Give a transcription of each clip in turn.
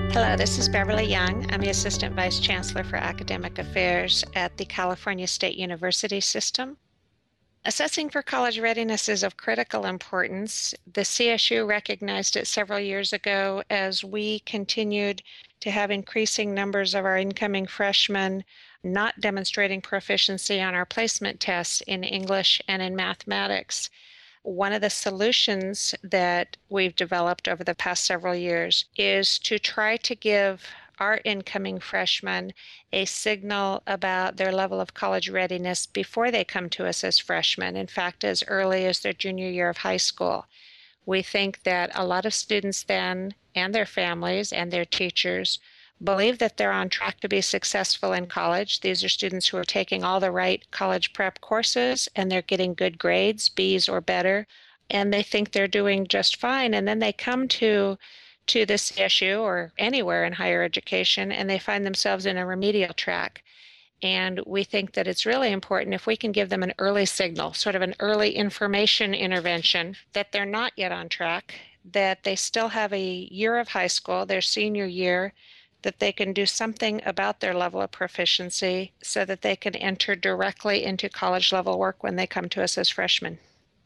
Hello, this is Beverly Young. I'm the Assistant Vice Chancellor for Academic Affairs at the California State University System. Assessing for college readiness is of critical importance. The CSU recognized it several years ago as we continued to have increasing numbers of our incoming freshmen not demonstrating proficiency on our placement tests in English and in mathematics. One of the solutions that we've developed over the past several years is to try to give our incoming freshmen a signal about their level of college readiness before they come to us as freshmen. In fact, as early as their junior year of high school. We think that a lot of students then, and their families and their teachers, believe that they're on track to be successful in college. These are students who are taking all the right college prep courses and they're getting good grades, B's or better, and they think they're doing just fine. And then they come to the CSU or anywhere in higher education and they find themselves in a remedial track. And we think that it's really important if we can give them an early signal, sort of an early information intervention, that they're not yet on track, that they still have a year of high school, their senior year, that they can do something about their level of proficiency so that they can enter directly into college level work when they come to us as freshmen.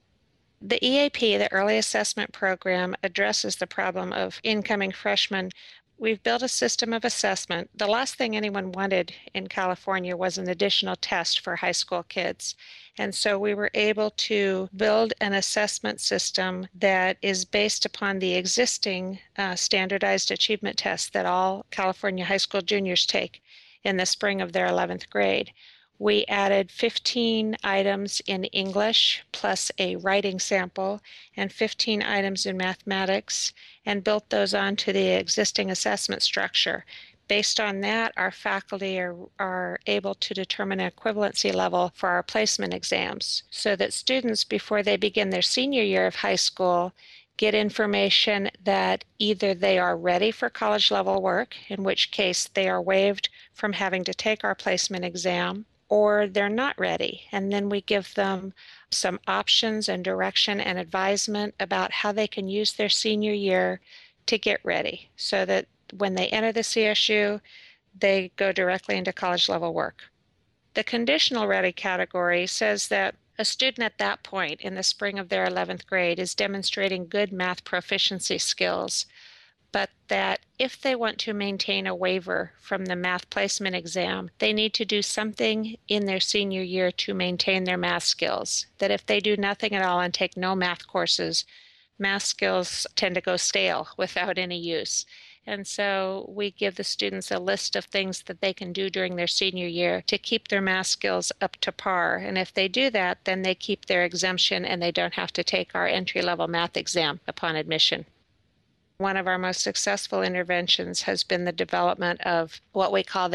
The EAP, the Early Assessment Program, addresses the problem of incoming freshmen. We've built a system of assessment. The last thing anyone wanted in California was an additional test for high school kids. And so we were able to build an assessment system that is based upon the existing standardized achievement tests that all California high school juniors take in the spring of their 11th grade. We added 15 items in English plus a writing sample and 15 items in mathematics and built those onto the existing assessment structure. Based on that, our faculty are able to determine an equivalency level for our placement exams so that students, before they begin their senior year of high school, get information that either they are ready for college level work, in which case they are waived from having to take our placement exam, or they're not ready. And then we give them some options and direction and advisement about how they can use their senior year to get ready so that when they enter the CSU, they go directly into college level work. The conditional ready category says that a student at that point in the spring of their 11th grade is demonstrating good math proficiency skills, but that if they want to maintain a waiver from the math placement exam, they need to do something in their senior year to maintain their math skills. That if they do nothing at all and take no math courses, math skills tend to go stale without any use. And so we give the students a list of things that they can do during their senior year to keep their math skills up to par. And if they do that, then they keep their exemption and they don't have to take our entry-level math exam upon admission. One of our most successful interventions has been the development of what we call the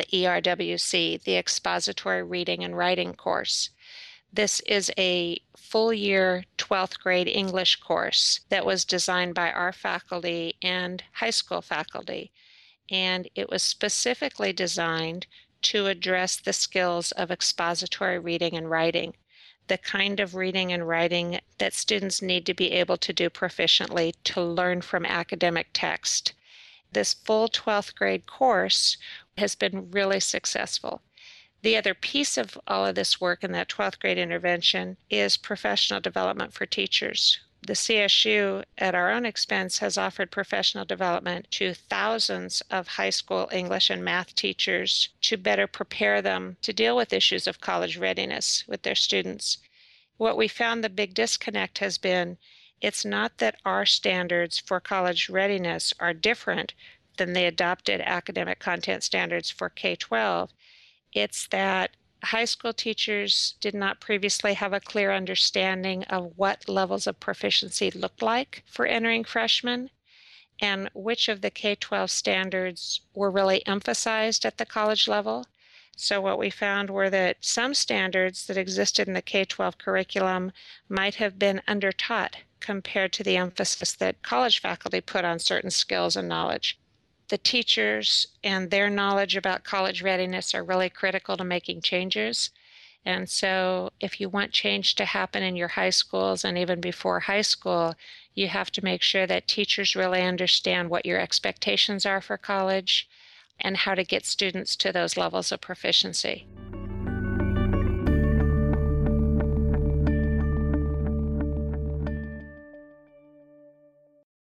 ERWC, the Expository Reading and Writing course. This is a full year 12th grade English course that was designed by our faculty and high school faculty, and it was specifically designed to address the skills of expository reading and writing, the kind of reading and writing that students need to be able to do proficiently to learn from academic text. This full 12th grade course has been really successful. The other piece of all of this work in that 12th grade intervention is professional development for teachers. The CSU, at our own expense, has offered professional development to thousands of high school English and math teachers to better prepare them to deal with issues of college readiness with their students. What we found the big disconnect has been it's not that our standards for college readiness are different than the adopted academic content standards for K-12. It's that high school teachers did not previously have a clear understanding of what levels of proficiency looked like for entering freshmen and which of the K-12 standards were really emphasized at the college level. So what we found were that some standards that existed in the K-12 curriculum might have been undertaught compared to the emphasis that college faculty put on certain skills and knowledge. The teachers and their knowledge about college readiness are really critical to making changes. And so if you want change to happen in your high schools and even before high school, You have to make sure that teachers really understand what your expectations are for college and how to get students to those levels of proficiency.